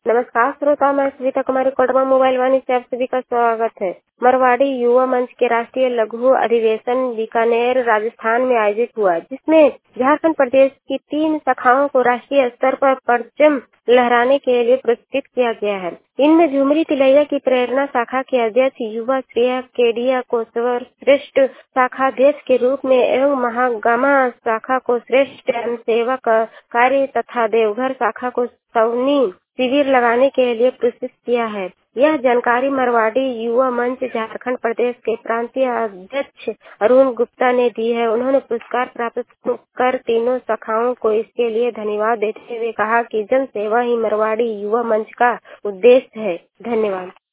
नमस्कार श्रोता, मैं सुनीता कुमारी कोडरमा मोबाइल वाणी से आप सभी का स्वागत है। मरवाड़ी युवा मंच के राष्ट्रीय लघु अधिवेशन बीकानेर राजस्थान में आयोजित हुआ, जिसमें झारखंड प्रदेश की 3 शाखाओं को राष्ट्रीय स्तर पर परचम लहराने के लिए पुरस्कृत किया गया है। इनमें झुमरी तिलैया की प्रेरणा शाखा के अध्यक्ष युवा श्रेया केडिया को सर्वश्रेष्ठ शाखा अध्यक्ष के रूप में एवं महागामा शाखा को श्रेष्ठ जन सेवा कार्य तथा देवघर शाखा को सवनी शिविर लगाने के लिए पुरस्कृत किया है। यह जानकारी मरवाड़ी युवा मंच झारखंड प्रदेश के प्रांतीय अध्यक्ष अरुण गुप्ता ने दी है। उन्होंने पुरस्कार प्राप्त कर तीनों शाखाओं को इसके लिए धन्यवाद देते हुए कहा कि जन सेवा ही मरवाड़ी युवा मंच का उद्देश्य है। धन्यवाद।